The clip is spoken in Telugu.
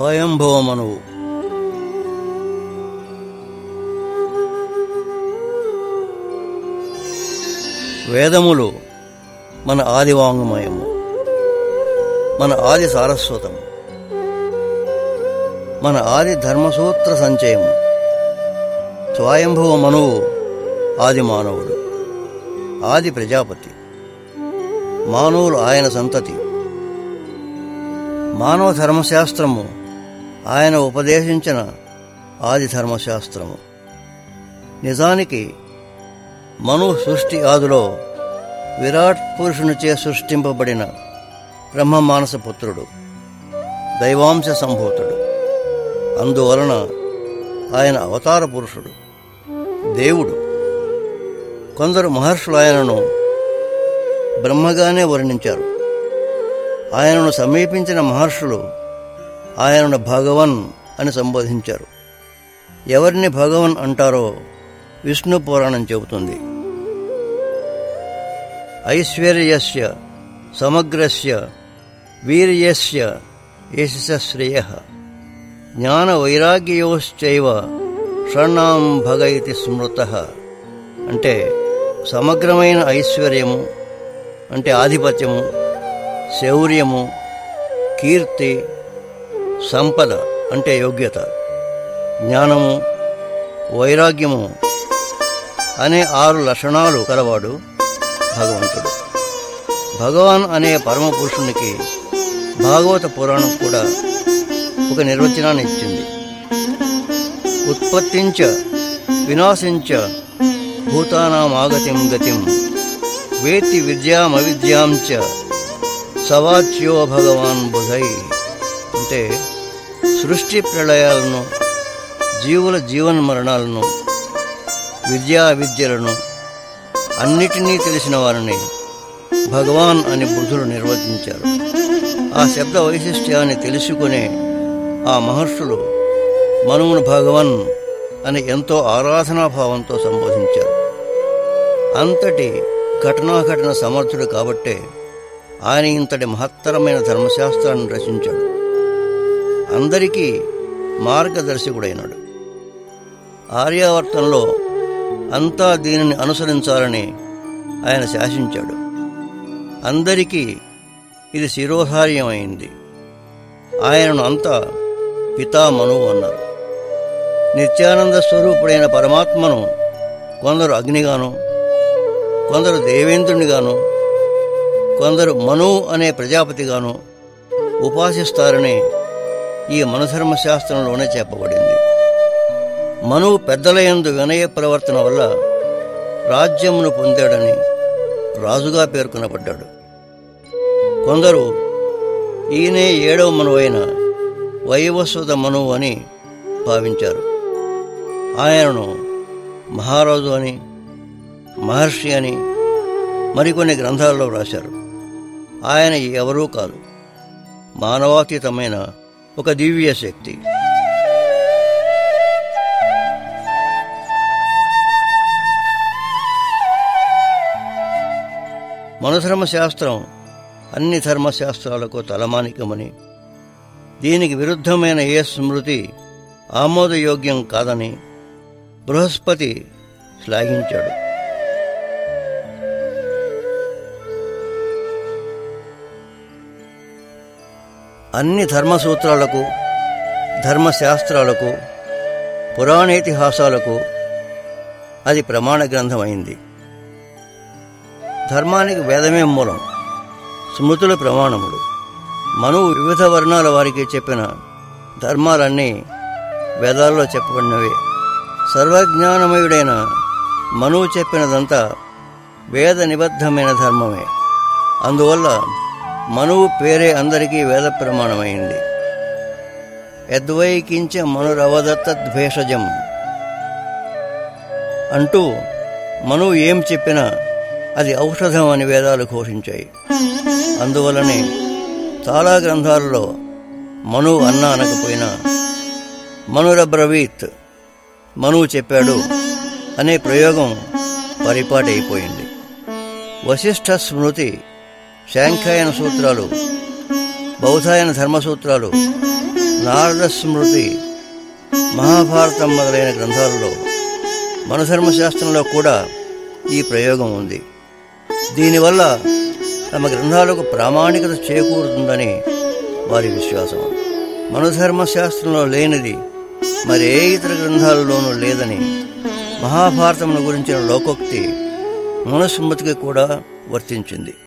స్వయంభవ మనువు. వేదములు మన ఆది వాంగ్మయము, మన ఆది సారస్వతము, మన ఆది ధర్మసూత్ర సంచయము. స్వయంభవ మనువు ఆది మానవుడు, ఆది ప్రజాపతి. మానవులు ఆయన సంతతి. మానవ ధర్మశాస్త్రము ఆయన ఉపదేశించిన ఆది ధర్మశాస్త్రము. నిజానికి మను సృష్టి ఆదిలో విరాట్ పురుషునిచే సృష్టింపబడిన బ్రహ్మమానస పుత్రుడు, దైవాంశ సంభూతుడు. అందువలన ఆయన అవతార పురుషుడు, దేవుడు. కొందరు మహర్షులు ఆయనను బ్రహ్మగానే వర్ణించారు. ఆయనను సమీపించిన మహర్షులు ఆయనను భగవన్ అని సంబోధించారు. ఎవరిని భగవన్ అంటారో విష్ణు పురాణం చెబుతుంది. ఐశ్వర్యస్య సమగ్రస్య వీర్యస్య యశస్య శ్రేయః జ్ఞాన వైరాగ్యయోశ్చైవ షణ్ణాం భగ ఇతి స్మృతః. అంటే సమగ్రమైన ఐశ్వర్యము అంటే ఆధిపత్యము, శౌర్యము, కీర్తి, సంపద అంటే యోగ్యత, జ్ఞానము, వైరాగ్యము అనే 6 లక్షణాలు కలవాడు భగవంతుడు. భగవాన్ అనే పరమపురుషునికి భాగవత పురాణం కూడా ఒక నిర్వచనాన్ని ఇచ్చింది. ఉత్పత్తించ వినాశించ భూతానామాగతిం గతిం వేత్తి విద్యామవిద్యాం చ సవాచ్యో భగవాన్ బుధై. అంటే సృష్టి ప్రళయాలను, జీవుల జీవన్మరణాలను, విద్యా విద్యలను అన్నిటినీ తెలిసిన వారిని భగవాన్ అని బుధుడు నిర్వచించారు. ఆ శబ్ద వైశిష్ట్యాన్ని తెలుసుకునే ఆ మహర్షులు మనువును భగవన్ అని ఎంతో ఆరాధనాభావంతో సంబోధించారు. అంతటి ఘటనాఘటన సమర్థుడు కాబట్టే ఆయన ఇంతటి మహత్తరమైన ధర్మశాస్త్రాన్ని రచించాడు. అందరికీ మార్గదర్శకుడైనాడు. ఆర్యావర్తంలో అంతా దీనిని అనుసరించాలని ఆయన శాసించాడు. అందరికీ ఇది శిరోధార్యమైంది. ఆయనను అంతా పితామనువు అన్నారు. నిత్యానంద స్వరూపుడైన పరమాత్మను కొందరు అగ్నిగాను, కొందరు దేవేంద్రునిగాను, కొందరు మను అనే ప్రజాపతిగాను ఉపాసిస్తారని ఈ మనుధర్మశాస్త్రంలోనే చెప్పబడింది. మనువు పెద్దలయందు వినయ ప్రవర్తన వల్ల రాజ్యమును పొందాడని రాజుగా పేర్కొనబడ్డాడు. కొందరు ఈయనే 7వ మనువైన వైవస్వత మనువు అని భావించారు. ఆయనను మహారాజు అని, మహర్షి అని మరికొన్ని గ్రంథాల్లో రాశారు. ఆయన ఎవరూ కాదు, మానవాతీతమైన ఒక దివ్య శక్తి. మనుధర్మశాస్త్రం అన్ని ధర్మశాస్త్రాలకు తలమానికమని, దీనికి విరుద్ధమైన ఏ స్మృతి ఆమోదయోగ్యం కాదని బృహస్పతి శ్లాఘించాడు. అన్ని ధర్మసూత్రాలకు, ధర్మశాస్త్రాలకు, పురాణేతిహాసాలకు అది ప్రమాణ గ్రంథమైంది. ధర్మానికి వేదమే మూలం, స్మృతుల ప్రమాణములు. మనువు వివిధ వర్ణాల వారికి చెప్పిన ధర్మాలన్నీ వేదాల్లో చెప్పబడినవే. సర్వజ్ఞానమయుడైన మనువు చెప్పినదంతా వేద నిబద్ధమైన ధర్మమే. అందువల్ల మనువు పేరే అందరికీ వేద ప్రమాణమైంది. యద్వైకించ మనురవదత్తద్భేషజం అంటూ మనువు ఏం చెప్పినా అది ఔషధం అని వేదాలు ఘోషించాయి. అందువలనే చాలా గ్రంథాలలో మనువు అన్నా అనకపోయినా మనురబ్రవీత్, మనువు చెప్పాడు అనే ప్రయోగం పరిపాటి అయిపోయింది. వశిష్ఠ స్మృతి, శాంఖ్యాయన సూత్రాలు, బౌధాయన ధర్మసూత్రాలు నారద స్మృతి, మహాభారతం మొదలైన గ్రంథాలలో మనుధర్మశాస్త్రంలో కూడా ఈ ప్రయోగం ఉంది. దీనివల్ల తమ గ్రంథాలకు ప్రామాణికత చేకూరుతుందని వారి విశ్వాసం. మనుధర్మశాస్త్రంలో లేనిది మరే ఇతర గ్రంథాలలోనూ లేదని మహాభారతమును గురించిన లోకోక్తి మనుస్మృతికి కూడా వర్తించింది.